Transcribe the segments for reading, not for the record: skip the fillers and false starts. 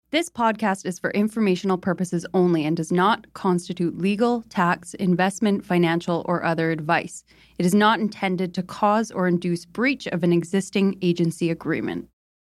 This podcast is for informational purposes only and does not constitute legal, tax, investment, financial, or other advice. It is not intended to cause or induce breach of an existing agency agreement.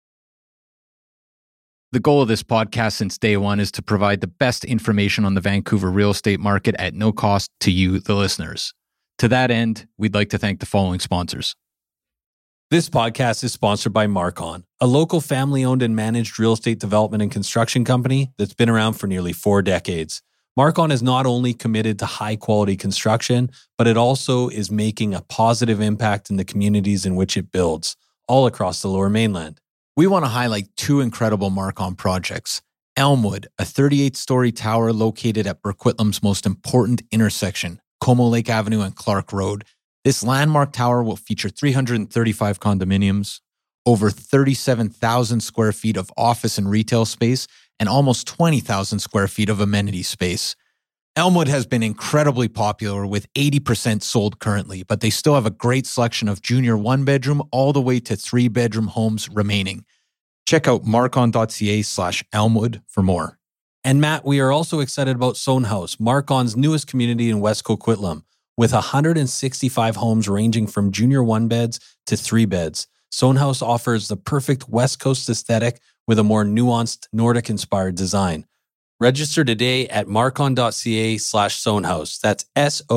The goal of this podcast since day one is to provide the best information on the Vancouver real estate market at no cost to you, the listeners. To that end, we'd like to thank the following sponsors. This podcast is sponsored by Marcon, a local family-owned and managed real estate development and construction company that's been around for nearly 4 decades. Marcon is not only committed to high-quality construction, but it also is making a positive impact in the communities in which it builds, all across the Lower Mainland. We want to highlight 2 incredible Marcon projects. Elmwood, a 38-story tower located at Burquitlam's most important intersection, Como Lake Avenue and Clark Road. This landmark tower will feature 335 condominiums, over 37,000 square feet of office and retail space, and almost 20,000 square feet of amenity space. Elmwood has been incredibly popular with 80% sold currently, but they still have a great selection of junior 1-bedroom all the way to 3-bedroom homes remaining. Check out marcon.ca/Elmwood for more. And Matt, we are also excited about Sohn House, Marcon's newest community in West Coquitlam. With 165 homes ranging from junior 1-beds to 3-beds, Sohn House offers the perfect West Coast aesthetic with a more nuanced Nordic-inspired design. Register today at marcon.ca/Sohnhaus. That's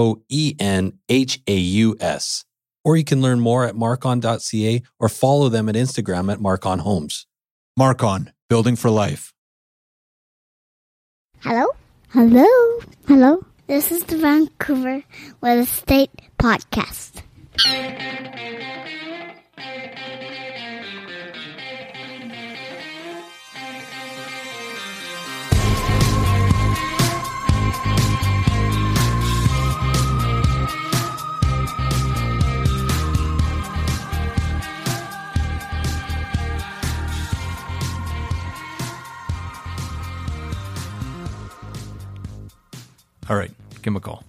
SOENHAUS. Or you can learn more at marcon.ca or follow them at Instagram at Marcon Homes. Marcon, building for life. Hello? Hello? Hello? This is the Vancouver Real Estate Podcast. All right, give him a call.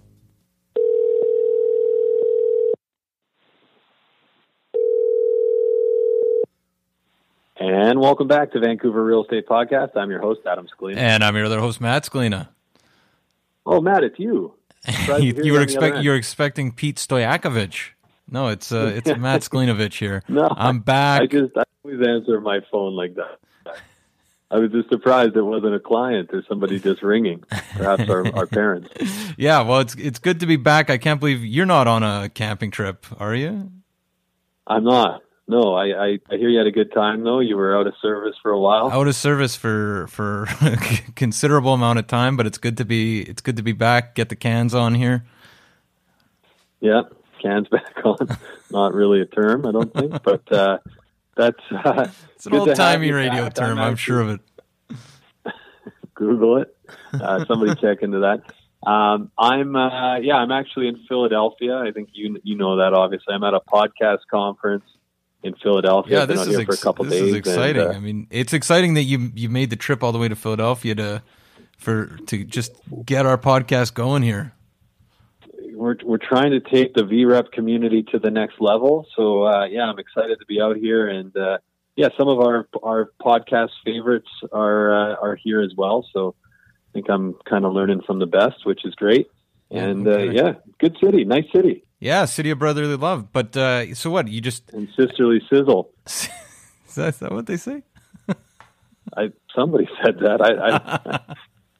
And welcome back to Vancouver Real Estate Podcast. I'm your host, Adam Scalina. And I'm your other host, Matt Scalina. Oh, Matt, it's you. you were expecting Pete Stojakovic. No, it's Matt Scalinovich here. No, I'm back. I always answer my phone like that. I was just surprised it wasn't a client or somebody just ringing, perhaps our parents. Yeah, well, it's good to be back. I can't believe you're not on a camping trip, are you? I'm not. No, I hear you had a good time, though. You were out of service for a while. Out of service for a considerable amount of time, but it's good to be back, get the cans on here. Yeah, cans back on. Not really a term, I don't think, but that's it's an old-timey radio term. I'm sure of it. Google it. Somebody check into that. I'm actually in Philadelphia. I think you know that. Obviously, I'm at a podcast conference in Philadelphia. Yeah, this is here for a couple days. This is exciting. I mean, it's exciting that you made the trip all the way to Philadelphia to just get our podcast going here. We're trying to take the VREP community to the next level. So I'm excited to be out here, and some of our podcast favorites are here as well. So I think I'm kind of learning from the best, which is great. And good city, nice city. Yeah, city of brotherly love. But so what? You just and sisterly sizzle. Is that what they say? Somebody said that.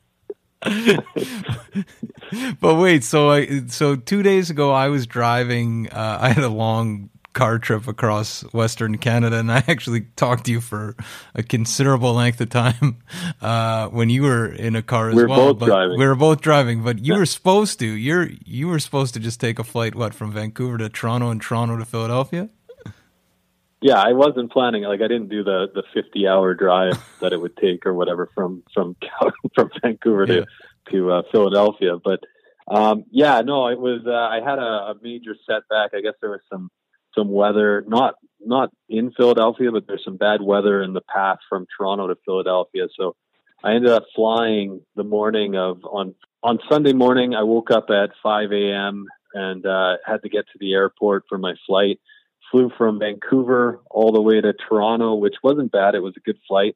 But wait, so 2 days ago I was driving. I had a long car trip across Western Canada, and I actually talked to you for a considerable length of time when you were in a car as well. We were both driving, but you were supposed to. You were supposed to just take a flight, from Vancouver to Toronto and Toronto to Philadelphia? Yeah, I wasn't planning. I didn't do the 50-hour drive that it would take or whatever from Vancouver to Philadelphia. But it was. I had a major setback. I guess there was some weather, not in Philadelphia, but there's some bad weather in the path from Toronto to Philadelphia. So I ended up flying the morning on Sunday morning. I woke up at 5 a.m. and had to get to the airport for my flight. Flew from Vancouver all the way to Toronto, which wasn't bad. It was a good flight.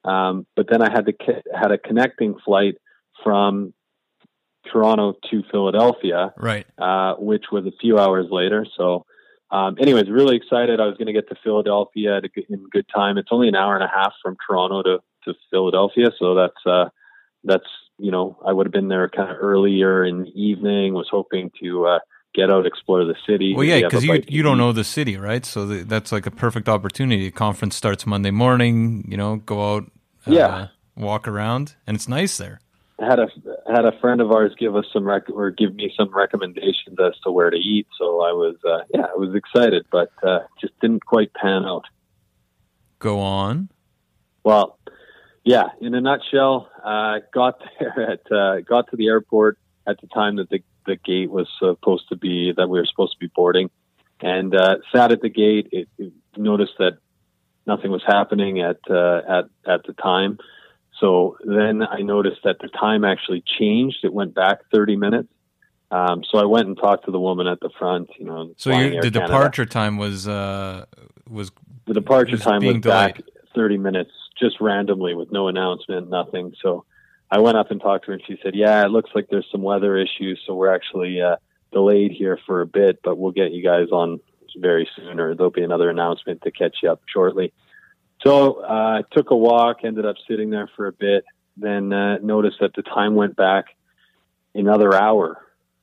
But then I had a connecting flight from Toronto to Philadelphia, right? Which was a few hours later. So, anyways, really excited. I was going to get to Philadelphia in good time. It's only an hour and a half from Toronto to Philadelphia, so that's I would have been there kind of earlier in the evening. Was hoping to get out, explore the city. Well, yeah, because you don't know the city, right? So that's like a perfect opportunity. The conference starts Monday morning. Go out, walk around, and it's nice there. Had a friend of ours give me some recommendations as to where to eat. So I was excited, but just didn't quite pan out. Go on. Well, yeah. In a nutshell, got to the airport at the time that the gate was supposed to be that we were supposed to be boarding, and sat at the gate. It noticed that nothing was happening at the time. So then I noticed that the time actually changed. It went back 30 minutes. So I went and talked to the woman at the front. So the departure time was the departure time was back 30 minutes, just randomly with no announcement, nothing. So I went up and talked to her, and she said, "Yeah, it looks like there's some weather issues, so we're actually delayed here for a bit, but we'll get you guys on very soon, or there'll be another announcement to catch you up shortly." So I took a walk, ended up sitting there for a bit, then noticed that the time went back another hour.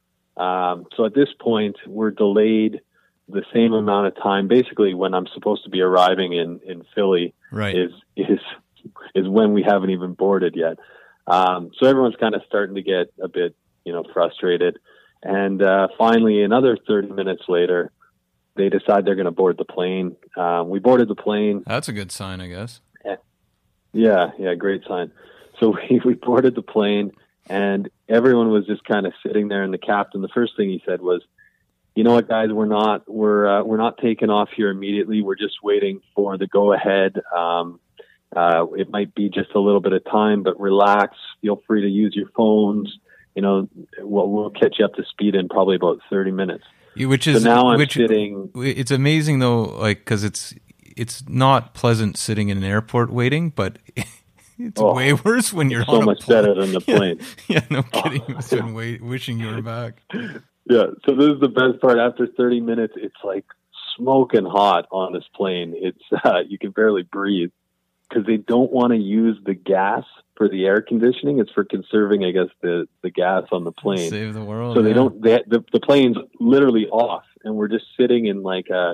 So at this point, we're delayed the same amount of time. Basically, when I'm supposed to be arriving in Philly, right, is when we haven't even boarded yet. So everyone's kind of starting to get a bit, frustrated. And finally, another 30 minutes later, they decide they're going to board the plane. We boarded the plane. That's a good sign, I guess. Yeah, great sign. So we boarded the plane, and everyone was just kind of sitting there. And the captain, the first thing he said was, "You know what, guys? We're not taking off here immediately. We're just waiting for the go ahead. It might be just a little bit of time, but relax. Feel free to use your phones. We'll catch you up to speed in probably about 30 minutes." So now I'm sitting. It's amazing though, like, because it's not pleasant sitting in an airport waiting, but it's way worse when you're on a plane. So much better than the plane. Yeah, no kidding. Been wishing you were back. Yeah, so this is the best part. After 30 minutes, it's like smoking hot on this plane. It's you can barely breathe because they don't want to use the gas for the air conditioning. It's for conserving, I guess, the gas on the plane. Save the world. So they don't. The plane's literally off, and we're just sitting in like a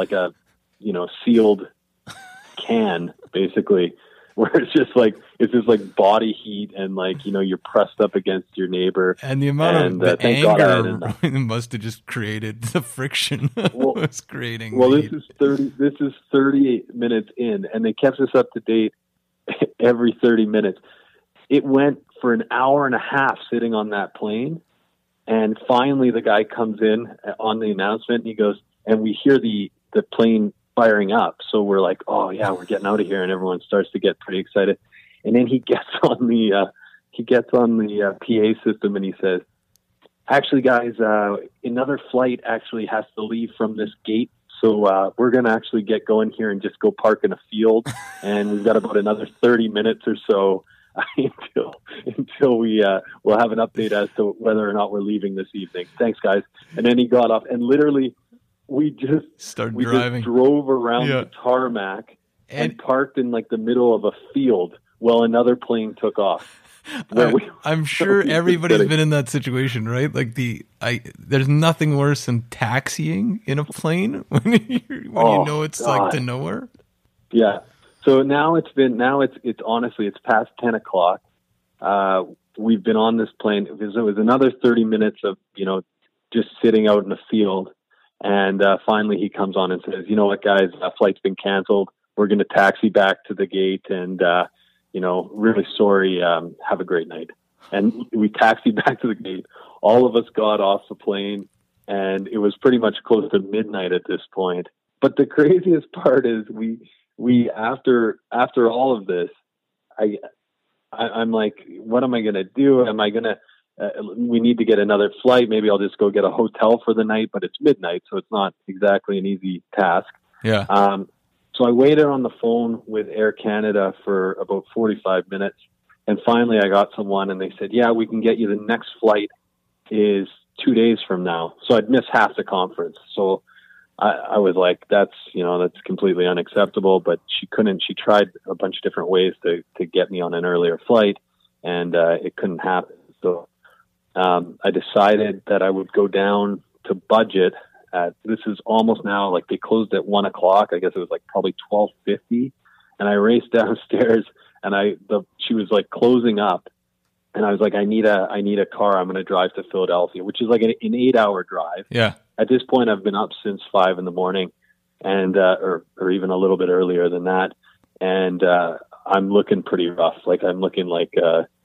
sealed can, basically, where it's just like body heat, and you're pressed up against your neighbor. And the amount of anger must have just created the friction. Was creating. Well, this is 38 minutes in, and they kept us up to date every 30 minutes. It went for an hour and a half sitting on that plane. And finally the guy comes in on the announcement, and he goes, and we hear the plane firing up. So we're like, "Oh yeah, we're getting out of here." And everyone starts to get pretty excited. And then he gets on the PA system, and he says, "Actually guys, another flight actually has to leave from this gate. So we're going to actually get going here and just go park in a field. And we've got about another 30 minutes or so until we will have an update as to whether or not we're leaving this evening. Thanks, guys." And then he got off, and literally we just drove around the tarmac and parked in the middle of a field while another plane took off. I'm sure everybody's been in that situation, right? Like there's nothing worse than taxiing in a plane when you know it's like to nowhere. Yeah. So now it's honestly, it's past 10 o'clock. We've been on this plane. It was another 30 minutes of, just sitting out in the field. And finally he comes on and says, "You know what, guys, flight's been canceled. We're going to taxi back to the gate, and, really sorry. Have a great night." And we taxied back to the gate. All of us got off the plane, and it was pretty much close to midnight at this point. But the craziest part is we after all of this, I'm like, what am I going to do? Am I going to, we need to get another flight. Maybe I'll just go get a hotel for the night, but it's midnight, so it's not exactly an easy task. Yeah. So So I waited on the phone with Air Canada for about 45 minutes. And finally I got someone and they said, yeah, we can get you. The next flight is 2 days from now. So I'd miss half the conference. So I was like, that's completely unacceptable, but she couldn't. She tried a bunch of different ways to get me on an earlier flight, and it couldn't happen. So I decided that I would go down to budget this is almost now, like they closed at 1:00. I guess it was like probably 12:50. And I raced downstairs and she was like closing up. And I was like, I need a car. I'm going to drive to Philadelphia, which is like an 8-hour drive. Yeah. At this point, I've been up since 5 a.m. and, or even a little bit earlier than that. And, I'm looking pretty rough. Like I'm looking like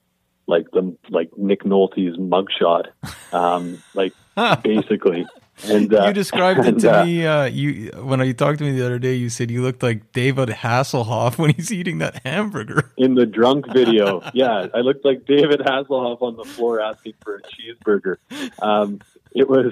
Nick Nolte's mugshot. Basically. And you described it to me. When you talked to me the other day, you said you looked like David Hasselhoff when he's eating that hamburger in the drunk video. Yeah, I looked like David Hasselhoff on the floor asking for a cheeseburger. It was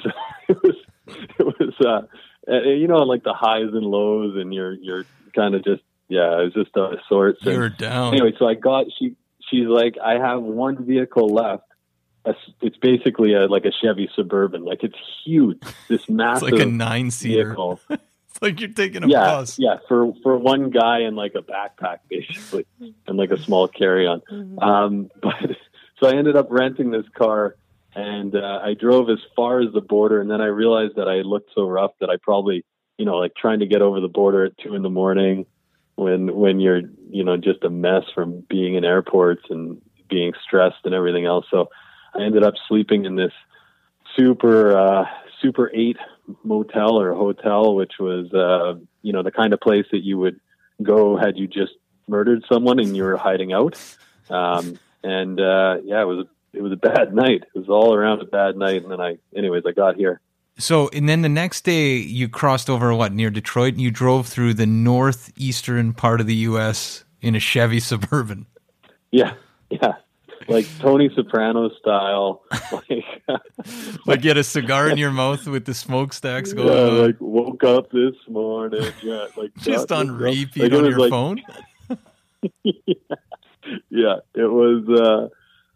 like the highs and lows, and you're kind of just it was just out of sorts. You were down anyway. So she's like, I have one vehicle left. It's basically like a Chevy Suburban. Like it's huge. This massive, it's like a 9-seater vehicle. It's like you're taking a bus. Yeah, for one guy and like a backpack basically, and like a small carry-on. But so I ended up renting this car, and I drove as far as the border, and then I realized that I looked so rough that I probably, like trying to get over the border at 2 a.m. when you're just a mess from being in airports and being stressed and everything else. So I ended up sleeping in this Super 8 motel or hotel, which was, the kind of place that you would go had you just murdered someone and you were hiding out. It was a bad night. It was all around a bad night. And then I got here. So, and then the next day you crossed over near Detroit, and you drove through the northeastern part of the U.S. in a Chevy Suburban. Yeah. Like Tony Soprano style, like you had a cigar in your mouth with the smokestacks going on. Like woke up this morning, just on repeat on your phone. Yeah, it was.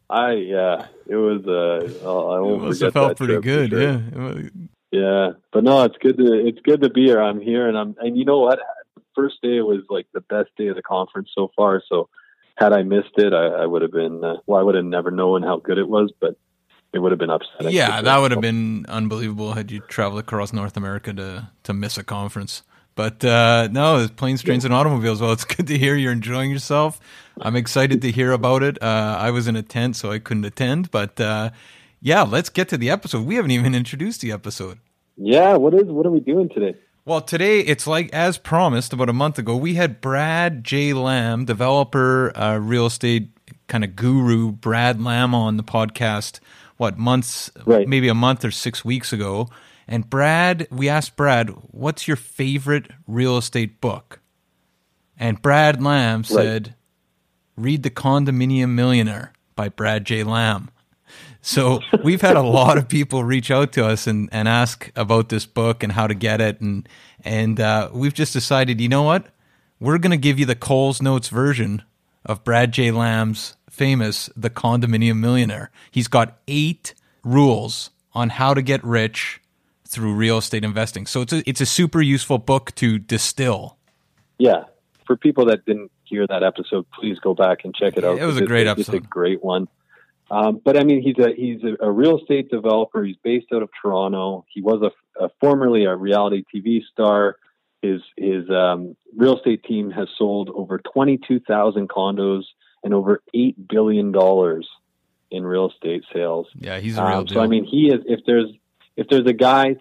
It was. I won't must forget have felt that pretty trip, good, sure. Yeah. But no, it's good to be here. I'm here, and you know what? The first day was like the best day of the conference so far. So had I missed it, I would have been, I would have never known how good it was, but it would have been upsetting. Yeah, that would have been unbelievable had you traveled across North America to miss a conference. But no, it's Planes, Trains, and Automobiles. Well, it's good to hear you're enjoying yourself. I'm excited to hear about it. I was in a tent, so I couldn't attend. But let's get to the episode. We haven't even introduced the episode. Yeah, what are we doing today? Well, today it's like as promised about a month ago, we had Brad J. Lamb, developer, real estate kind of guru, Brad Lamb on the podcast, maybe a month or 6 weeks ago. And we asked Brad, what's your favorite real estate book? And Brad Lamb said, read The Condominium Millionaire by Brad J. Lamb. So we've had a lot of people reach out to us and ask about this book and how to get it. And we've just decided, you know what? We're going to give you the Coles Notes version of Brad J. Lamb's famous The Condominium Millionaire. He's got 8 rules on how to get rich through real estate investing. So it's a super useful book to distill. Yeah. For people that didn't hear that episode, please go back and check it out. It was a great episode. It's a great one. But I mean, he's a real estate developer. He's based out of Toronto. He was formerly a reality TV star. His real estate team has sold over 22,000 condos and over $8 billion in real estate sales. Yeah, he's a real deal. So I mean, he is. If there's a guy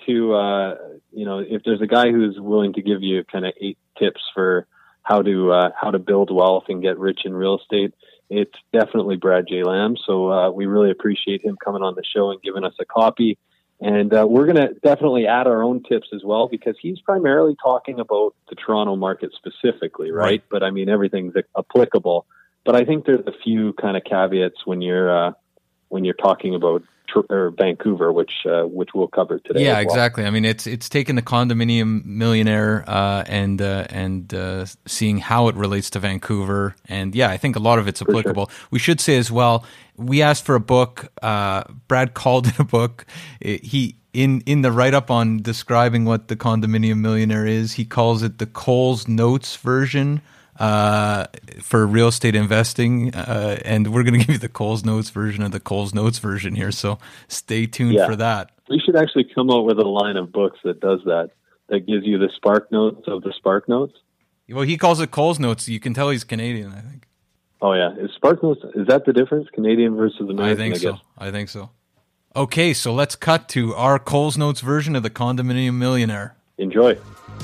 if there's a guy who's willing to give you kind of 8 tips for how to build wealth and get rich in real estate, it's definitely Brad J. Lamb. So we really appreciate him coming on the show and giving us a copy. And we're going to definitely add our own tips as well, because he's primarily talking about the Toronto market specifically, right? But I mean, everything's applicable. But I think there's a few kind of caveats when you're talking about or Vancouver, which we'll cover today. Yeah, as well. exactly. I mean, it's taken the Condominium Millionaire and seeing how it relates to Vancouver, and yeah, I think a lot of it's applicable. Sure. We should say as well, we asked for a book. Brad called it a book. In the write-up on describing what the Condominium Millionaire is, he calls it the Coles Notes version for real estate investing, and we're going to give you the Coles Notes version of the Coles Notes version here, so stay tuned for that. We should actually come out with a line of books that does that gives you the Spark Notes of the Spark Notes. Well, he calls it Coles Notes. You can tell he's Canadian, I think. Oh, yeah. Is Spark Notes, is that the difference? Canadian versus American, I think so. Okay, so let's cut to our Coles Notes version of the Condominium Millionaire. Enjoy.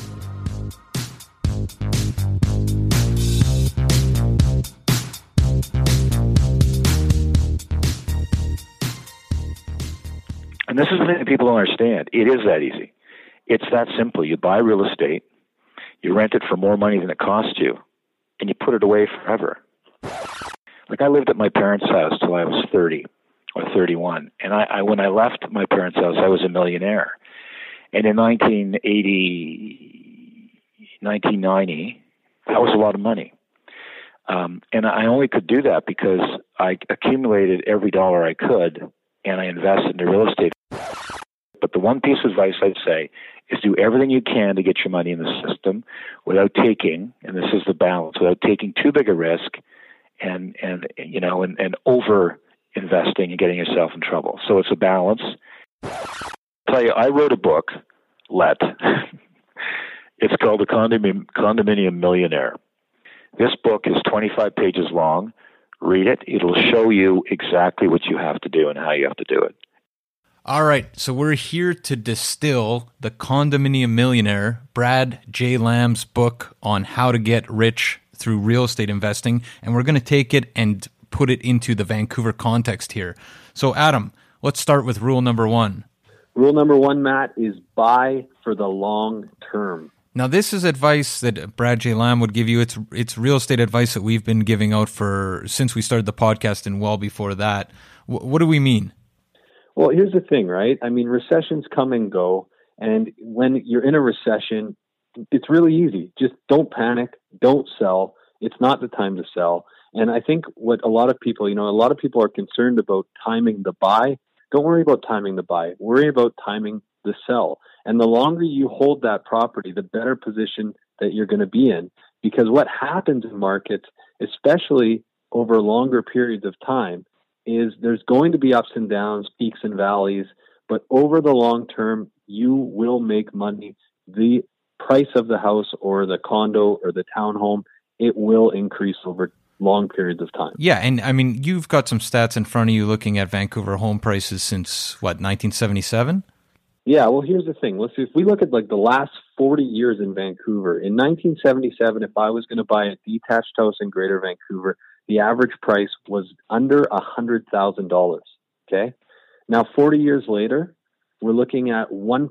And this is the thing that people don't understand. It is that easy. It's that simple. You buy real estate, you rent it for more money than it costs you, and you put it away forever. Like, I lived at my parents' house till I was 30 or 31. And I when I left my parents' house, I was a millionaire. And in 1990, that was a lot of money. And I only could do that because I accumulated every dollar I could, and I invested in real estate. But the one piece of advice I'd say is do everything you can to get your money in the system without taking, and this is the balance, without taking too big a risk and over investing and getting yourself in trouble. So it's a balance. I'll tell you, I wrote a book, it's called The Condominium Millionaire. This book is 25 pages long. Read it. It'll show you exactly what you have to do and how you have to do it. All right, so we're here to distill The Condominium Millionaire, Brad J. Lamb's book on how to get rich through real estate investing, and we're going to take it and put it into the Vancouver context here. So, Adam, let's start with rule number 1. Rule number 1, Matt, is buy for the long term. Now, this is advice that Brad J. Lamb would give you. It's real estate advice that we've been giving out since we started the podcast and well before that. What do we mean? Well, here's the thing, right? I mean, recessions come and go. And when you're in a recession, it's really easy. Just don't panic. Don't sell. It's not the time to sell. And I think what a lot of people are concerned about timing the buy. Don't worry about timing the buy. Worry about timing the sell. And the longer you hold that property, the better position that you're going to be in. Because what happens in markets, especially over longer periods of time, is there's going to be ups and downs, peaks and valleys, but over the long term, you will make money. The price of the house or the condo or the townhome, it will increase over long periods of time. Yeah, and I mean, you've got some stats in front of you looking at Vancouver home prices since, 1977? Yeah, well, here's the thing. If we look at the last 40 years in Vancouver, in 1977, if I was going to buy a detached house in Greater Vancouver, the average price was under $100,000. Okay. Now, 40 years later, we're looking at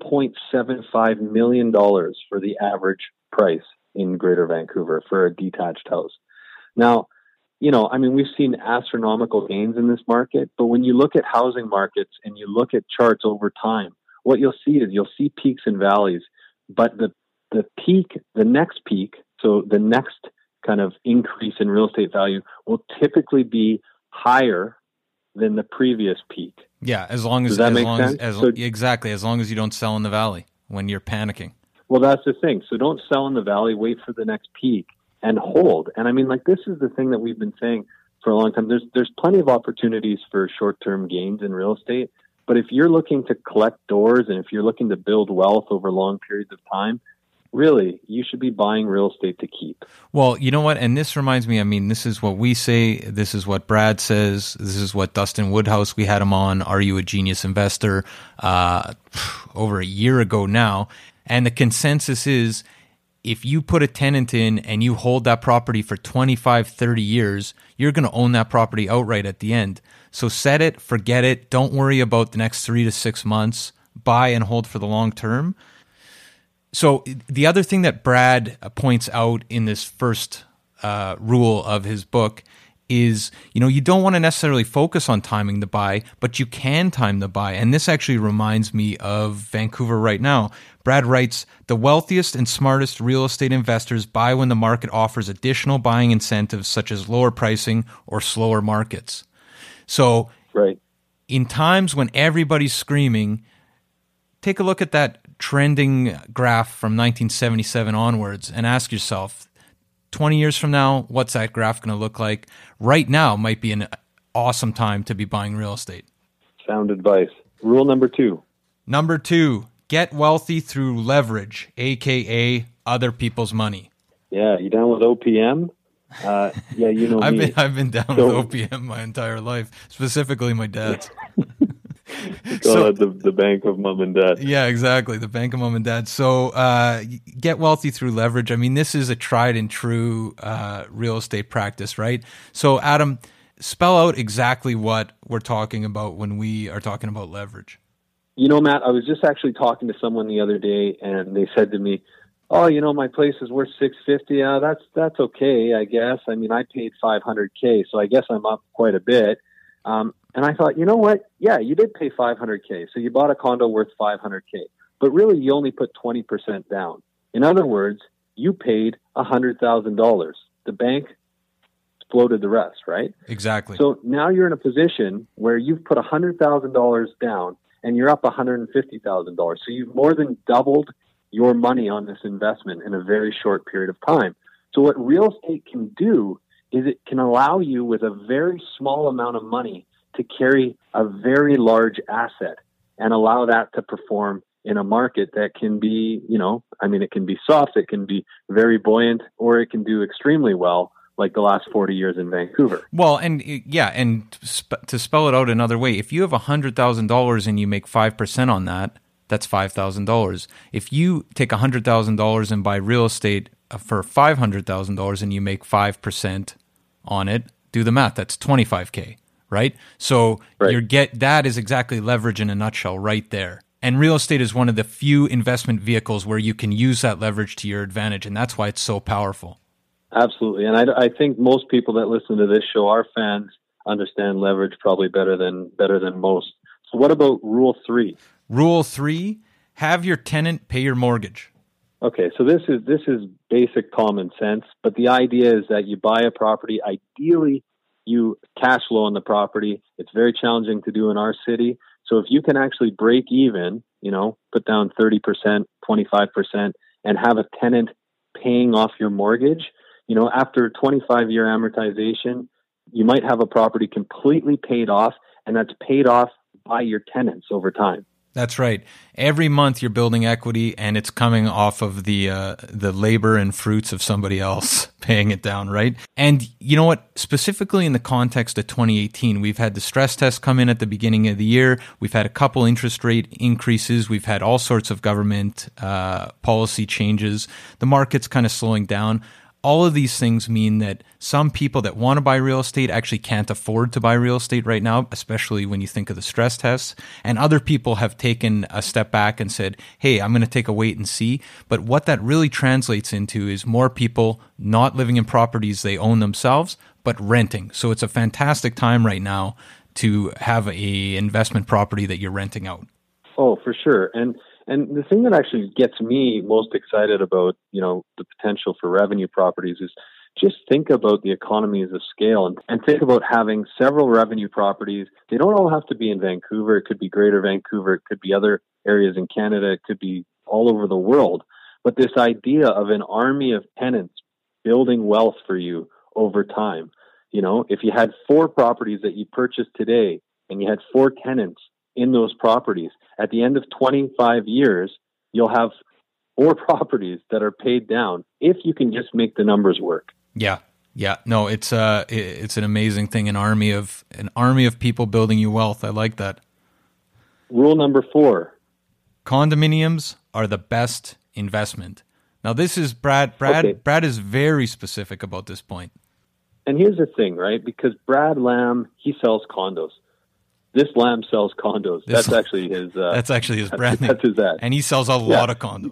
$1.75 million for the average price in Greater Vancouver for a detached house. Now, we've seen astronomical gains in this market, but when you look at housing markets and you look at charts over time, what you'll see peaks and valleys, but the next peak, so the next kind of increase in real estate value will typically be higher than the previous peak. Yeah, as long as you don't sell in the valley when you're panicking. Well, that's the thing. So don't sell in the valley, wait for the next peak and hold. And this is the thing that we've been saying for a long time. There's plenty of opportunities for short-term gains in real estate, but if you're looking to collect doors and if you're looking to build wealth over long periods of time, really, you should be buying real estate to keep. Well, you know what? And this reminds me, this is what we say. This is what Brad says. This is what Dustin Woodhouse, we had him on, Are You a Genius Investor, over a year ago now. And the consensus is, if you put a tenant in and you hold that property for 25, 30 years, you're going to own that property outright at the end. So set it, forget it. Don't worry about the next 3 to 6 months. Buy and hold for the long term. So the other thing that Brad points out in this first rule of his book is, you don't want to necessarily focus on timing the buy, but you can time the buy. And this actually reminds me of Vancouver right now. Brad writes, the wealthiest and smartest real estate investors buy when the market offers additional buying incentives such as lower pricing or slower markets. So right. In times when everybody's screaming, take a look at that trending graph from 1977 onwards and ask yourself, 20 years from now, what's that graph going to look like? Right now might be an awesome time to be buying real estate. Sound advice. Rule number 2. Number 2, get wealthy through leverage, aka other people's money. Yeah, you down with OPM? Yeah, you know me. I've been down with OPM my entire life, specifically my dad's. The bank of mom and dad. Yeah, exactly. The bank of mom and dad. So get wealthy through leverage. I mean, this is a tried and true real estate practice, right? So Adam, spell out exactly what we're talking about when we are talking about leverage. Matt, I was just actually talking to someone the other day, and they said to me, "Oh, my place is worth $650. That's okay, I guess. I mean, I paid $500K, so I guess I'm up quite a bit." And I thought, you know what? Yeah, you did pay $500K, so you bought a condo worth $500K, but really you only put 20% down. In other words, you paid $100,000. The bank floated the rest, right? Exactly. So now you're in a position where you've put $100,000 down, and you're up $150,000. So you've more than doubled your money on this investment in a very short period of time. So what real estate can do is it can allow you with a very small amount of money to carry a very large asset and allow that to perform in a market that can be, it can be soft, it can be very buoyant, or it can do extremely well, like the last 40 years in Vancouver. Well, to spell it out another way, if you have $100,000 and you make 5% on that, that's $5,000. If you take $100,000 and buy real estate for $500,000 and you make 5% on it, do the math. That's $25K, right? So that is exactly leverage in a nutshell right there. And real estate is one of the few investment vehicles where you can use that leverage to your advantage, and that's why it's so powerful. Absolutely. And I think most people that listen to this show, our fans, understand leverage probably better than most. So what about Rule 3? Rule 3, have your tenant pay your mortgage. Okay, so this is basic common sense, but the idea is that you buy a property, ideally you cash flow on the property. It's very challenging to do in our city. So if you can actually break even, put down 30%, 25%, and have a tenant paying off your mortgage, after 25-year amortization, you might have a property completely paid off, and that's paid off by your tenants over time. That's right. Every month you're building equity, and it's coming off of the labor and fruits of somebody else paying it down, right? And you know what? Specifically in the context of 2018, we've had the stress test come in at the beginning of the year. We've had a couple interest rate increases. We've had all sorts of government policy changes. The market's kind of slowing down. All of these things mean that some people that want to buy real estate actually can't afford to buy real estate right now, especially when you think of the stress tests. And other people have taken a step back and said, hey, I'm going to take a wait and see. But what that really translates into is more people not living in properties they own themselves, but renting. So it's a fantastic time right now to have a investment property that you're renting out. Oh, for sure. And the thing that actually gets me most excited about, the potential for revenue properties is just think about the economies of scale and think about having several revenue properties. They don't all have to be in Vancouver. It could be Greater Vancouver. It could be other areas in Canada. It could be all over the world. But this idea of an army of tenants building wealth for you over time, if you had 4 properties that you purchased today and you had 4 tenants in those properties, at the end of 25 years, you'll have 4 properties that are paid down if you can just make the numbers work. Yeah. No, it's an amazing thing. An army of people building you wealth. I like that. Rule number 4. Condominiums are the best investment. Now this is Brad. Okay. Brad is very specific about this point. And here's the thing, right? Because Brad Lamb, he sells condos. This Lamb sells condos. That's actually his. That's actually his brand name. That's his ad. And he sells a lot of condos.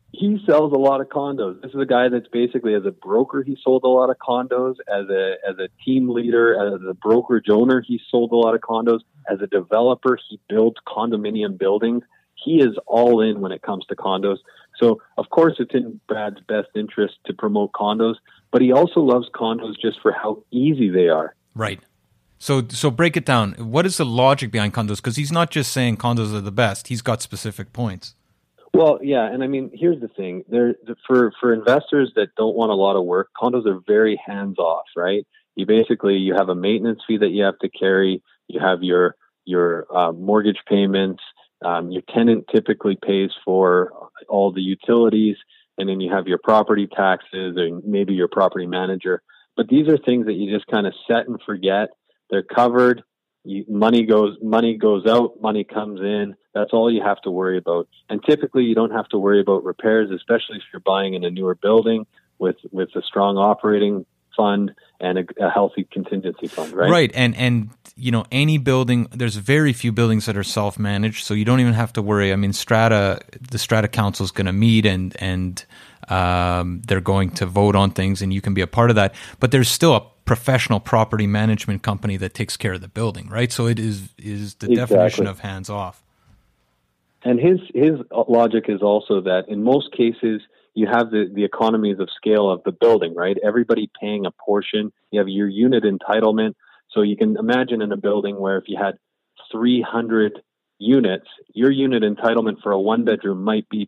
He sells a lot of condos. This is a guy that's basically, as a broker, he sold a lot of condos. As a team leader, as a brokerage owner, he sold a lot of condos. As a developer, he builds condominium buildings. He is all in when it comes to condos. So, of course, it's in Brad's best interest to promote condos, but he also loves condos just for how easy they are. Right. So break it down. What is the logic behind condos? Because he's not just saying condos are the best. He's got specific points. Well, yeah, and I mean, here's the thing. For investors that don't want a lot of work, condos are very hands-off, right? You have a maintenance fee that you have to carry. You have your mortgage payments. Your tenant typically pays for all the utilities, and then you have your property taxes and maybe your property manager. But these are things that you just kind of set and forget. They're covered. Money goes out, money comes in. That's all you have to worry about. And typically you don't have to worry about repairs, especially if you're buying in a newer building with a strong operating fund and a healthy contingency fund, right? Right. And you know, any building, there's very few buildings that are self-managed, so you don't even have to worry. I mean, the Strata Council is going to meet and they're going to vote on things, and you can be a part of that. But there's still a professional property management company that takes care of the building, right? So it is the definition of hands-off. And his logic is also that in most cases, you have the economies of scale of the building, right? Everybody paying a portion. You have your unit entitlement. So you can imagine in a building where if you had 300 units, your unit entitlement for a one-bedroom might be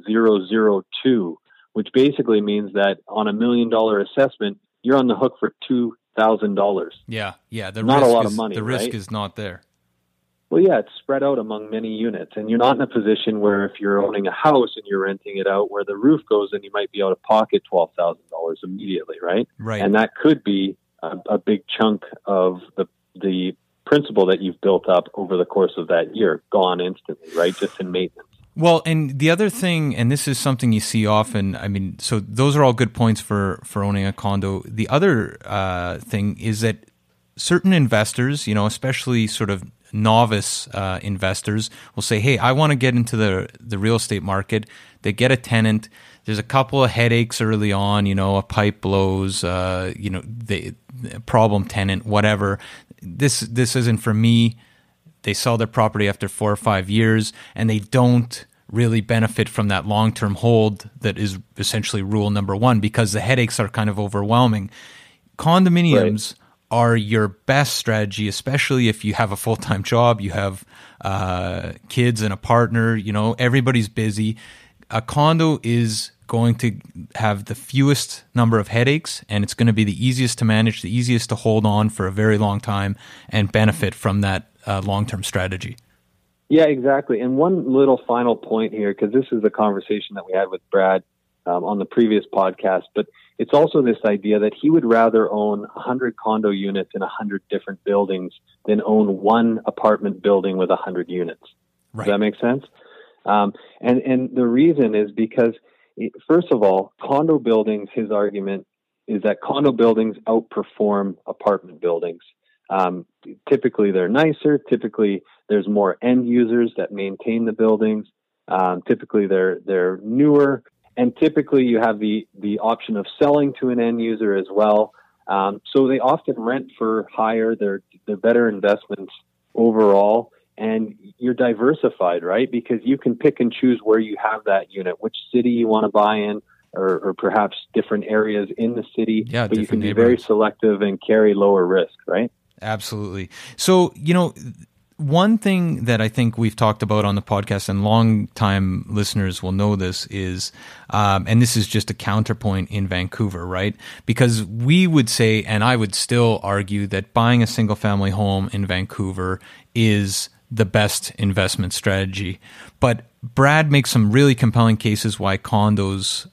0.002, which basically means that on $1 million assessment, you're on the hook for $2,000. Yeah. Not a lot of money. The risk right? is not there. Well, yeah, it's spread out among many units, and you're not in a position where if you're owning a house and you're renting it out, where the roof goes and you might be out of pocket $12,000 immediately, right? Right. And that could be a big chunk of the principal that you've built up over the course of that year gone instantly, right? Just in maintenance. Well, and the other thing, and this is something you see often, I mean, so those are all good points for owning a condo. The other thing is that certain investors, you know, especially sort of novice investors will say, hey, I want to get into the real estate market. They get a tenant. There's a couple of headaches early on, you know, a pipe blows, you know, the problem tenant, whatever. This isn't for me. They sell their property after 4 or 5 years, and they don't really benefit from that long-term hold that is essentially rule number one, because the headaches are kind of overwhelming. Condominiums are your best strategy, especially if you have a full-time job, you have kids and a partner, you know, everybody's busy. A condo is going to have the fewest number of headaches, and it's going to be the easiest to manage, the easiest to hold on for a very long time and benefit from that long-term strategy. Yeah, exactly. And one little final point here, because this is the conversation that we had with Brad on the previous podcast, but it's also this idea that he would rather own 100 condo units in 100 different buildings than own one apartment building with 100 units. Right. Does that make sense? And the reason is because, first of all, condo buildings, his argument is that condo buildings outperform apartment buildings. Typically, they're nicer. Typically, there's more end users that maintain the buildings. Typically, they're newer. And typically, you have the option of selling to an end user as well. So they often rent for higher. They're better investments overall. And you're diversified, right? Because you can pick and choose where you have that unit, which city you want to buy in, or perhaps different areas in the city. Yeah, but you can be very selective and carry lower risk, right? Absolutely. So, you know, one thing that I think we've talked about on the podcast, and long-time listeners will know this, is, and this is just a counterpoint in Vancouver, right? Because we would say, and I would still argue, that buying a single-family home in Vancouver is the best investment strategy. But Brad makes some really compelling cases why condos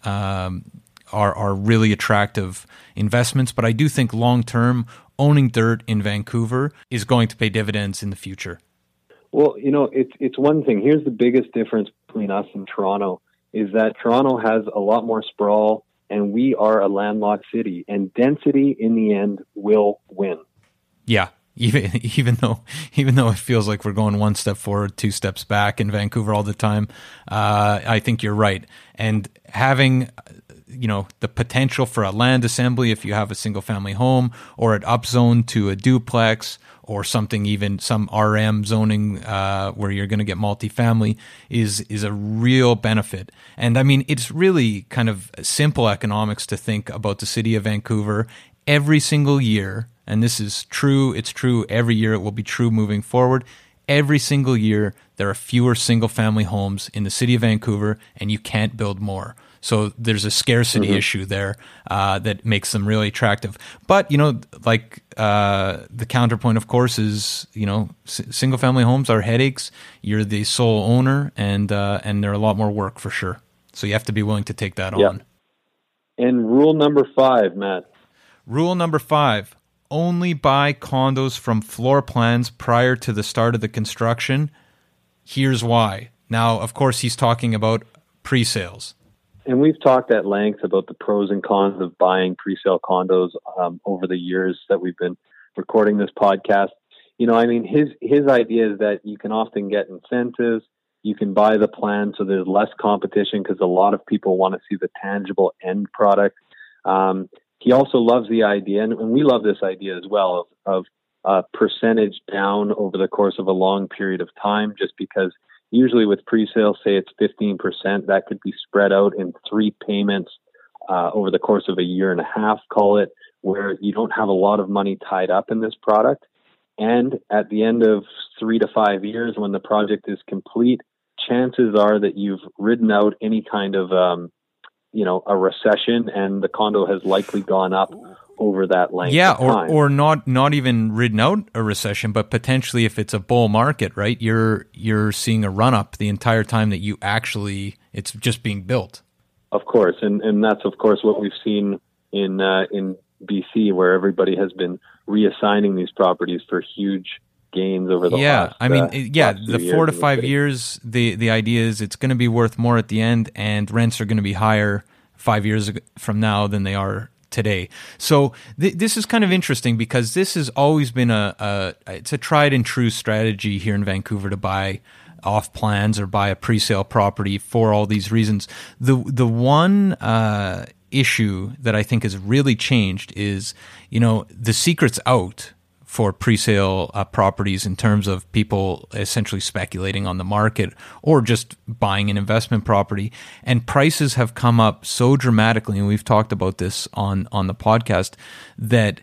are really attractive investments. But I do think long-term, owning dirt in Vancouver is going to pay dividends in the future. Well, you know, it's one thing. Here's the biggest difference between us and Toronto is that Toronto has a lot more sprawl, and we are a landlocked city, and density in the end will win. Yeah, even though it feels like we're going one step forward, two steps back in Vancouver all the time. I think you're right. And having, the potential for a land assembly if you have a single family home, or it upzone to a duplex, or something, even some RM zoning where you're going to get multifamily is a real benefit. And I mean, it's really kind of simple economics to think about the city of Vancouver every single year. And this is true. It's true every year. It will be true moving forward. Every single year, there are fewer single family homes in the city of Vancouver, and you can't build more. So there's a scarcity issue there that makes them really attractive. But, the counterpoint, of course, is, single family homes are headaches. You're the sole owner, and they're a lot more work for sure. So you have to be willing to take that on. And rule number 5, Matt. Rule number 5. Only buy condos from floor plans prior to the start of the construction. Here's why. Now, of course, he's talking about pre-sales. And we've talked at length about the pros and cons of buying pre-sale condos over the years that we've been recording this podcast. His idea is that you can often get incentives. You can buy the plan so there's less competition because a lot of people want to see the tangible end product. He also loves the idea, and we love this idea as well, of percentage down over the course of a long period of time, just because usually with pre-sale, say it's 15%, that could be spread out in 3 payments over the course of a year and a half, call it, where you don't have a lot of money tied up in this product. And at the end of 3 to 5 years, when the project is complete, chances are that you've ridden out any kind of a recession, and the condo has likely gone up over that length of time. or not even ridden out a recession, but potentially if it's a bull market, right? You're seeing a run up the entire time that it's just being built. Of course, and that's of course what we've seen in BC, where everybody has been reassigning these properties for huge gains over the last the 4 to 5 years, the idea is it's going to be worth more at the end, and rents are going to be higher 5 years from now than they are today. So this is kind of interesting because this has always been it's a tried and true strategy here in Vancouver to buy off plans or buy a pre-sale property for all these reasons. The one issue that I think has really changed is, the secret's out for pre-sale properties in terms of people essentially speculating on the market or just buying an investment property. And prices have come up so dramatically, and we've talked about this on the podcast, that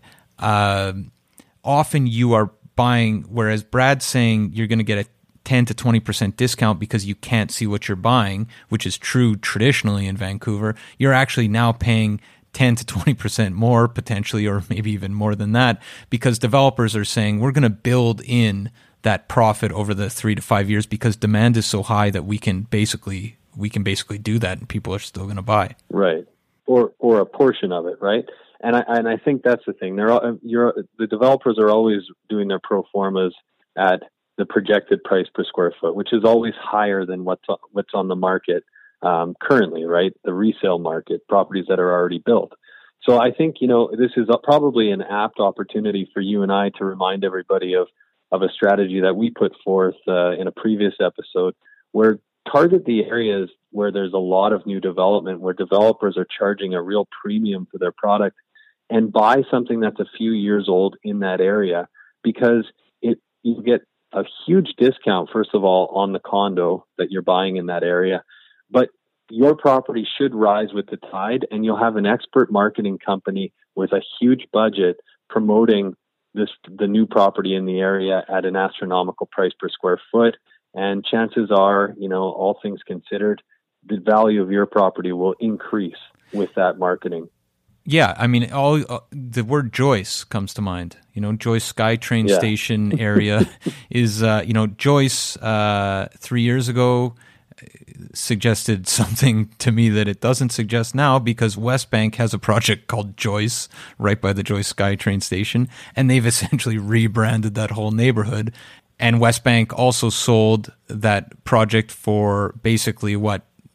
often you are buying, whereas Brad's saying you're going to get a 10 to 20% discount because you can't see what you're buying, which is true traditionally in Vancouver, you're actually now paying 10 to 20% more potentially, or maybe even more than that, because developers are saying we're going to build in that profit over the 3 to 5 years because demand is so high that we can basically do that, and people are still going to buy. Right, or a portion of it, right? And I think that's the thing. The developers are always doing their pro formas at the projected price per square foot, which is always higher than what's on the market currently, right? The resale market, properties that are already built. So I think, this is probably an apt opportunity for you and I to remind everybody of a strategy that we put forth in a previous episode, where target the areas where there's a lot of new development, where developers are charging a real premium for their product, and buy something that's a few years old in that area, because you get a huge discount, first of all, on the condo that you're buying in that area. But your property should rise with the tide, and you'll have an expert marketing company with a huge budget promoting the new property in the area at an astronomical price per square foot. And chances are, all things considered, the value of your property will increase with that marketing. Yeah, I mean, the word Joyce comes to mind. Joyce SkyTrain Station area is, Joyce 3 years ago suggested something to me that it doesn't suggest now, because Westbank has a project called Joyce right by the Joyce SkyTrain Station, and they've essentially rebranded that whole neighborhood. And Westbank also sold that project for basically what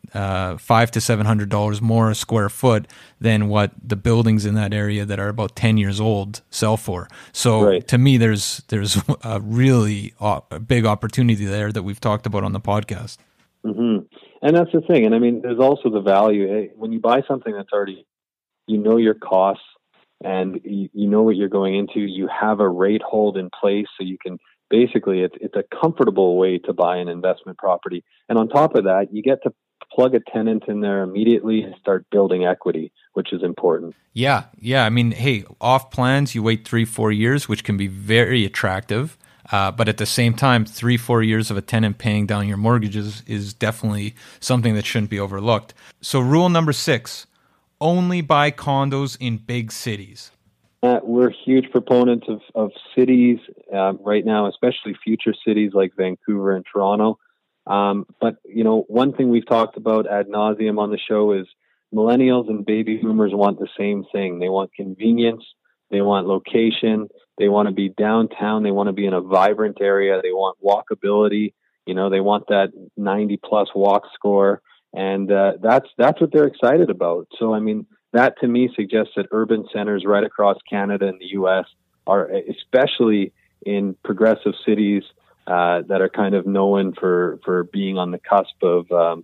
$500 to $700 more a square foot than what the buildings in that area that are about 10 years old sell for. So to me, there's a really big opportunity there that we've talked about on the podcast. Mm-hmm. And that's the thing. And I mean, there's also the value. When you buy something that's already, you know your costs and you know what you're going into, you have a rate hold in place, so you can basically, it's a comfortable way to buy an investment property. And on top of that, you get to plug a tenant in there immediately and start building equity, which is important. Yeah. I mean, hey, off plans, you wait 3-4 years, which can be very attractive. But at the same time, 3-4 years of a tenant paying down your mortgages is definitely something that shouldn't be overlooked. So rule number 6, only buy condos in big cities. We're huge proponents of cities right now, especially future cities like Vancouver and Toronto. But, one thing we've talked about ad nauseum on the show is millennials and baby boomers want the same thing. They want convenience. They want location. They want to be downtown. They want to be in a vibrant area. They want walkability. They want that 90+ walk score. And that's what they're excited about. So, I mean, that to me suggests that urban centers right across Canada and the U.S. are, especially in progressive cities that are kind of known for being on the cusp of,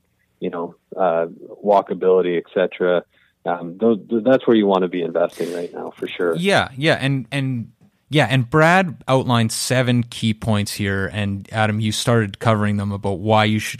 walkability, etc. That's where you want to be investing right now, for sure. Yeah, and Brad outlined 7 key points here, and Adam, you started covering them about why you should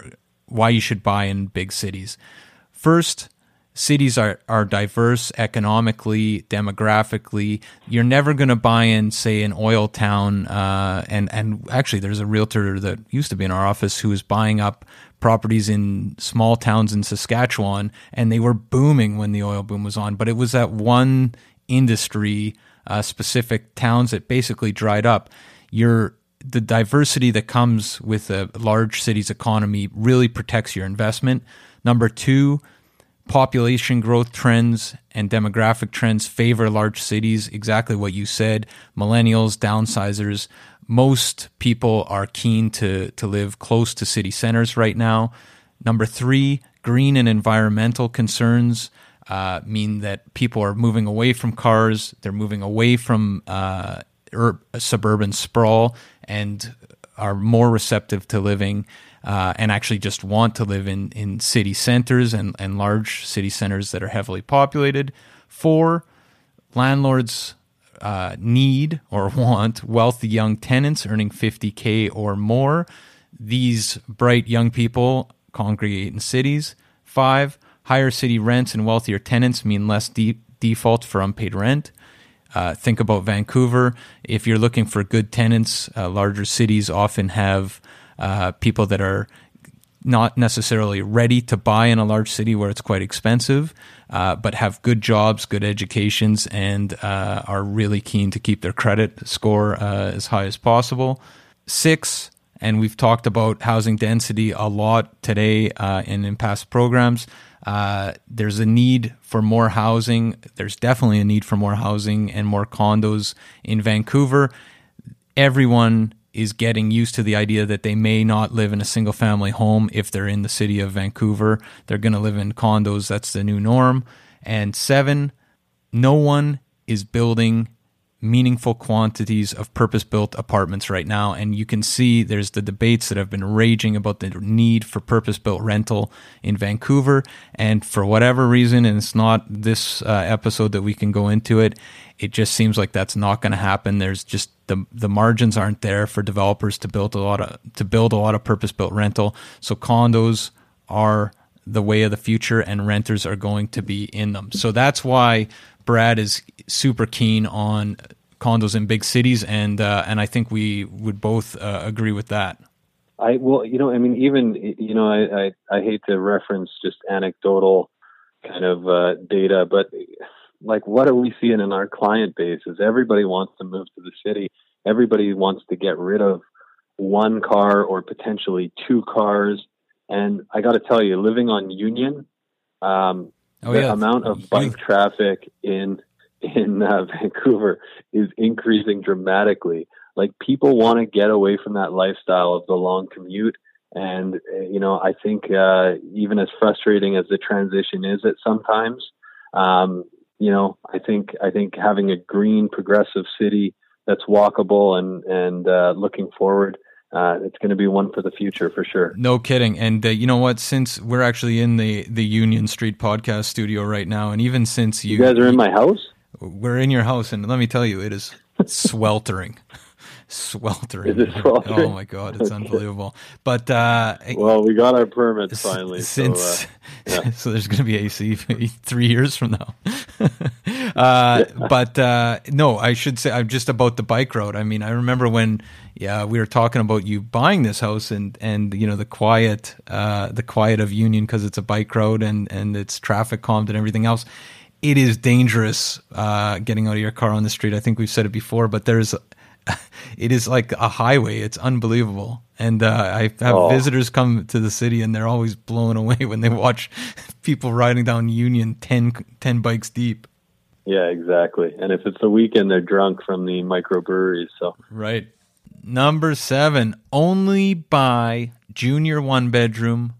buy in big cities. First, cities are diverse economically, demographically. You're never going to buy in, say, an oil town. And actually, there's a realtor that used to be in our office who was buying up properties in small towns in Saskatchewan, and they were booming when the oil boom was on. But it was that one industry, specific towns that basically dried up. The diversity that comes with a large city's economy really protects your investment. Number 2, population growth trends and demographic trends favor large cities. Exactly what you said. Millennials, downsizers. Most people are keen to live close to city centers right now. Number 3, green and environmental concerns mean that people are moving away from cars. They're moving away from suburban sprawl and are more receptive to living and actually just want to live in city centers and large city centers that are heavily populated. 4, landlords need or want wealthy young tenants earning $50K or more. These bright young people congregate in cities. 5, higher city rents and wealthier tenants mean less default for unpaid rent. Think about Vancouver. If you're looking for good tenants, larger cities often have people that are not necessarily ready to buy in a large city where it's quite expensive, but have good jobs, good educations, and are really keen to keep their credit score as high as possible. 6, and we've talked about housing density a lot today and in past programs. There's a need for more housing. There's definitely a need for more housing and more condos in Vancouver. Everyone is getting used to the idea that they may not live in a single family home if they're in the city of Vancouver. They're going to live in condos. That's the new norm. And 7, no one is building meaningful quantities of purpose-built apartments right now. And you can see there's the debates that have been raging about the need for purpose-built rental in Vancouver. And for whatever reason, and it's not this episode that we can go into it, it just seems like that's not going to happen. There's just the margins aren't there for developers to build a lot of purpose-built rental. So condos are the way of the future, and renters are going to be in them. So that's why Brad is super keen on condos in big cities, and I think we would both agree with that. I hate to reference just anecdotal kind of data, but like what are we seeing in our client base is everybody wants to move to the city. Everybody wants to get rid of one car or potentially 2 cars. And I got to tell you, living on Union, amount of bike traffic in Vancouver is increasing dramatically. Like people want to get away from that lifestyle of the long commute And, I think even as frustrating as the transition is at sometimes, I think having a green, progressive city that's walkable and looking forward, it's going to be one for the future for sure. No kidding. And you know what? Since we're actually in the Union Street podcast studio right now, and even since you guys are in my house, we're in your house, and let me tell you, it is sweltering. Sweltering. Is it sweltering? Oh my God, it's unbelievable. But well, we got our permits finally. So there's going to be AC 3 years from now. But no, I should say I'm just about the bike road. I mean, I remember when we were talking about you buying this house and the quiet of Union because it's a bike road and it's traffic calmed and everything else. It is dangerous getting out of your car on the street. I think we've said it before, but it is like a highway. It's unbelievable. And I have visitors come to the city and they're always blown away when they watch people riding down Union 10 bikes deep. Yeah, exactly. And if it's the weekend, they're drunk from the microbreweries. So right. Number 7, only buy junior 1-bedroom,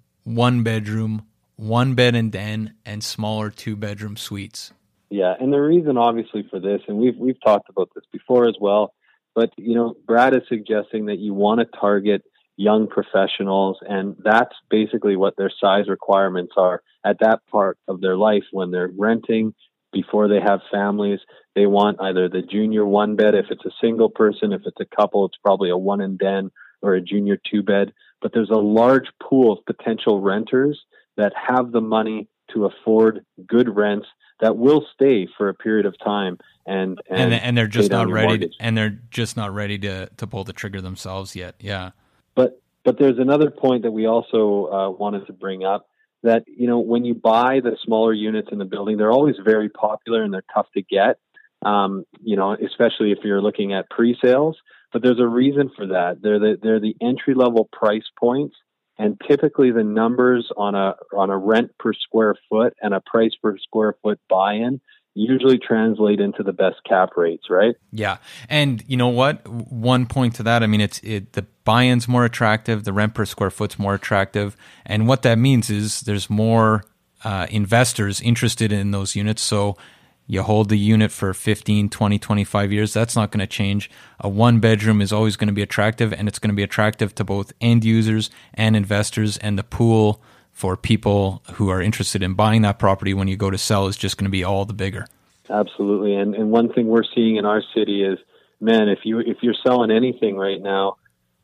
1 bed and den, and smaller 2-bedroom suites. Yeah, and the reason obviously for this, and we've talked about this before as well, but Brad is suggesting that you want to target young professionals, and that's basically what their size requirements are at that part of their life when they're renting before they have families. They want either the junior 1-bed if it's a single person, if it's a couple, it's probably a 1 and den or a junior 2-bed. But there's a large pool of potential renters that have the money to afford good rents that will stay for a period of time and they're just not ready to pull the trigger themselves yet. Yeah. But there's another point that we also wanted to bring up, that when you buy the smaller units in the building, they're always very popular and they're tough to get. Especially if you're looking at pre-sales, but there's a reason for that. They're the entry level price points, and typically the numbers on a rent per square foot and a price per square foot buy-in usually translate into the best cap rates, right? Yeah. And you know what? One point to that, I mean, the buy-in's more attractive, the rent per square foot's more attractive. And what that means is there's more investors interested in those units. So you hold the unit for 15, 20, 25 years. That's not going to change. A 1-bedroom is always going to be attractive, and it's going to be attractive to both end users and investors, and the pool for people who are interested in buying that property when you go to sell is just going to be all the bigger. Absolutely. And one thing we're seeing in our city is, man, if you're selling anything right now,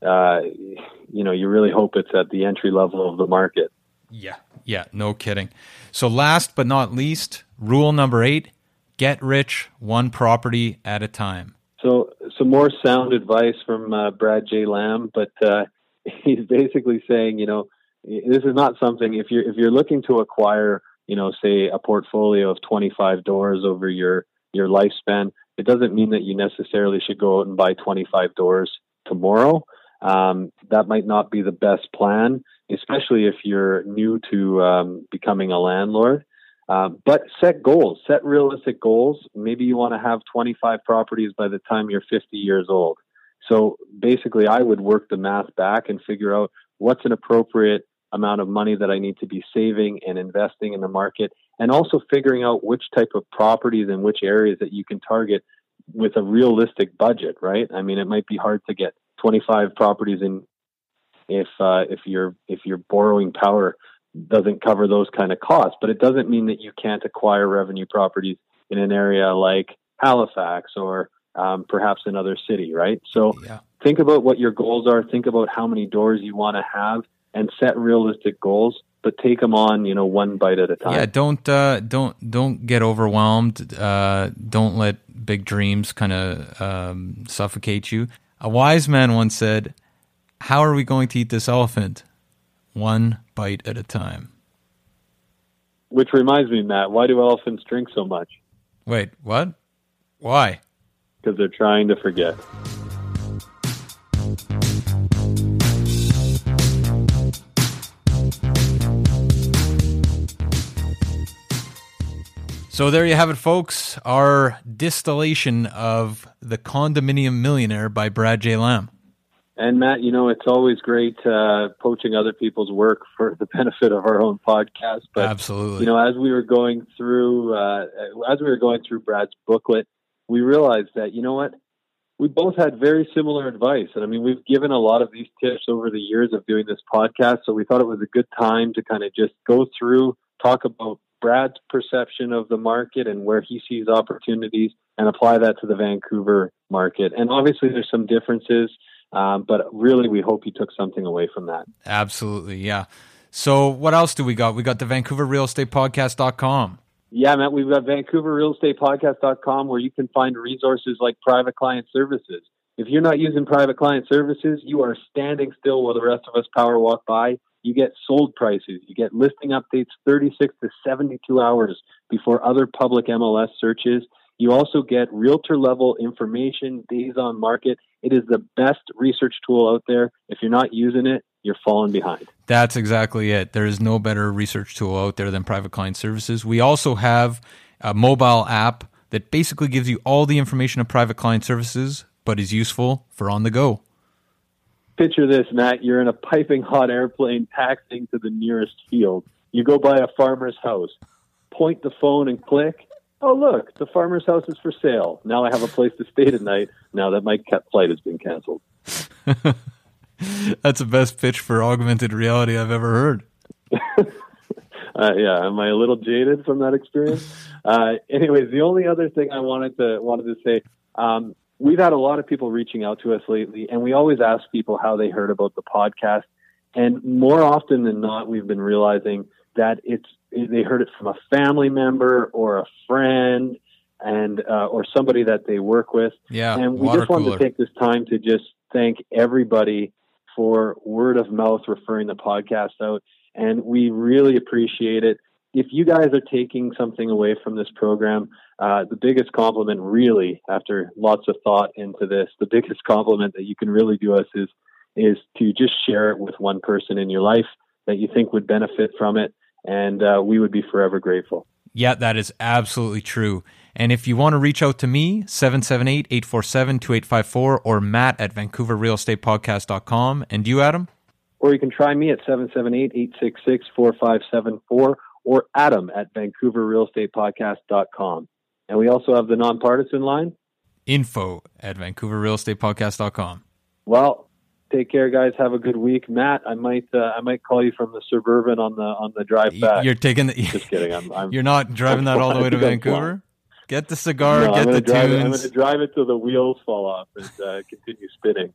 you really hope it's at the entry level of the market. Yeah, no kidding. So last but not least, rule number 8, get rich one property at a time. So some more sound advice from Brad J. Lamb, but he's basically saying, this is not something, if you're looking to acquire, say a portfolio of 25 doors over your lifespan, it doesn't mean that you necessarily should go out and buy 25 doors tomorrow. That might not be the best plan, especially if you're new to becoming a landlord. But set goals, set realistic goals. Maybe you want to have 25 properties by the time you're 50 years old. So basically, I would work the math back and figure out what's an appropriate amount of money that I need to be saving and investing in the market, and also figuring out which type of properties and which areas that you can target with a realistic budget, right? I mean, it might be hard to get 25 properties in if your borrowing power doesn't cover those kind of costs, but it doesn't mean that you can't acquire revenue properties in an area like Halifax or perhaps another city, right? So Think about what your goals are. Think about how many doors you want to have, and set realistic goals, but take them on, one bite at a time. Yeah, don't get overwhelmed. Don't let big dreams kind of suffocate you. A wise man once said, "How are we going to eat this elephant? One bite at a time." Which reminds me, Matt, why do elephants drink so much? Wait, what? Why? Because they're trying to forget. So there you have it, folks. Our distillation of The Condominium Millionaire by Brad J. Lamb. And Matt, it's always great poaching other people's work for the benefit of our own podcast. But absolutely, as we were going through Brad's booklet, we realized that we both had very similar advice. And I mean, we've given a lot of these tips over the years of doing this podcast. So we thought it was a good time to kind of just go through, talk about Brad's perception of the market and where he sees opportunities and apply that to the Vancouver market. And obviously there's some differences, but really we hope you took something away from that. Absolutely. Yeah. So what else do we got? We got the VancouverRealEstatePodcast.com. Yeah, Matt, we've got VancouverRealEstatePodcast.com where you can find resources like private client services. If you're not using private client services, you are standing still while the rest of us power walk by. You get sold prices. You get listing updates 36 to 72 hours before other public MLS searches. You also get realtor-level information, days on market. It is the best research tool out there. If you're not using it, you're falling behind. That's exactly it. There is no better research tool out there than private client services. We also have a mobile app that basically gives you all the information of private client services, but is useful for on the go. Picture this, Matt. You're in a piping hot airplane taxiing to the nearest field. You go by a farmer's house, point the phone and click. Oh, look, the farmer's house is for sale. Now I have a place to stay tonight now that my flight has been canceled. That's the best pitch for augmented reality I've ever heard. Yeah, am I a little jaded from that experience? Anyways, the only other thing I wanted to say, we've had a lot of people reaching out to us lately, and we always ask people how they heard about the podcast. And more often than not, we've been realizing that they heard it from a family member or a friend, and or somebody that they work with. Yeah, and we just wanted to take this time to just thank everybody for word of mouth referring the podcast out. And we really appreciate it. If you guys are taking something away from this program, the biggest compliment really, after lots of thought into this, the biggest compliment that you can really do us is to just share it with one person in your life that you think would benefit from it. And we would be forever grateful. Yeah, that is absolutely true. And if you want to reach out to me, 778-847-2854 or Matt at VancouverRealEstatePodcast.com. And you, Adam? Or you can try me at 778-866-4574 or Adam at VancouverRealEstatePodcast.com. And we also have the nonpartisan line. Info at VancouverRealEstatePodcast.com. Well, take care, guys. Have a good week, Matt. I might call you from the Suburban on the drive back. You're taking the. Just kidding. You're not driving that all the way to Vancouver. Get the cigar. No, get the tunes. I'm going to drive it till the wheels fall off and continue spinning.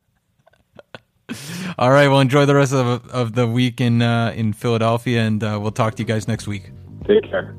All right. Well, enjoy the rest of the week in Philadelphia, and we'll talk to you guys next week. Take care.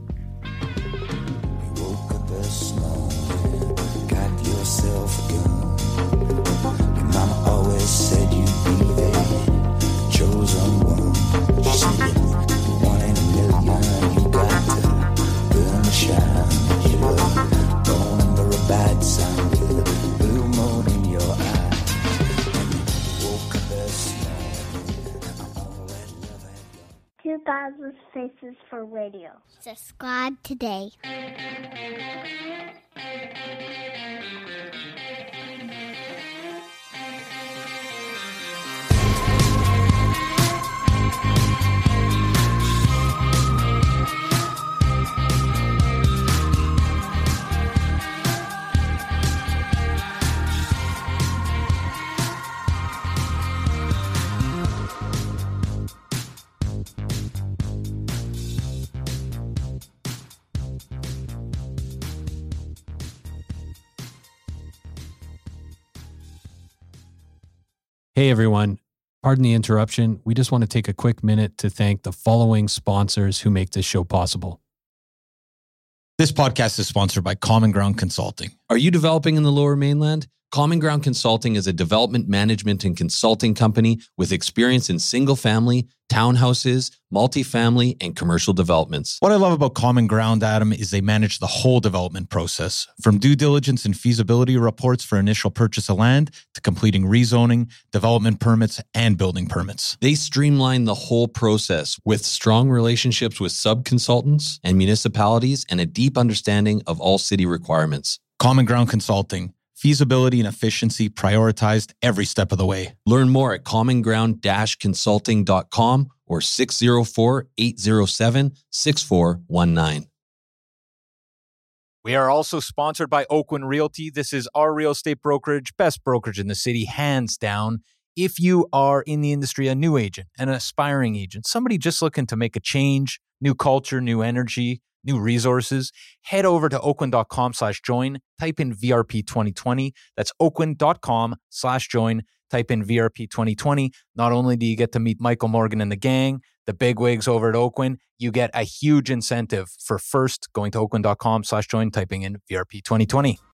Woke up this morning, got yourself a gun. Your mama always said you'd be the chosen one. She said you're one in a million. You got to burn the shine. You were born under a bad sign with a blue moon in your eye. And you woke up this morning, all that love had gone. 2000 Faces for Radio. Subscribe today. Hey everyone, pardon the interruption. We just want to take a quick minute to thank the following sponsors who make this show possible. This podcast is sponsored by Common Ground Consulting. Are you developing in the Lower Mainland? Common Ground Consulting is a development management and consulting company with experience in single-family, townhouses, multifamily, and commercial developments. What I love about Common Ground, Adam, is they manage the whole development process, from due diligence and feasibility reports for initial purchase of land to completing rezoning, development permits, and building permits. They streamline the whole process with strong relationships with sub-consultants and municipalities and a deep understanding of all city requirements. Common Ground Consulting, Feasibility and efficiency prioritized every step of the way. Learn more at commonground-consulting.com or 604-807-6419. We are also sponsored by Oakwyn Realty. This is our real estate brokerage, best brokerage in the city, hands down. If you are in the industry, a new agent, an aspiring agent, somebody just looking to make a change, new culture, new energy, new resources, head over to oakwyn.com/join, type in VRP 2020. That's oakwyn.com/join, type in VRP 2020. Not only do you get to meet Michael Morgan and the gang, the bigwigs over at Oakwyn, you get a huge incentive for first going to oakwyn.com/join, typing in VRP 2020.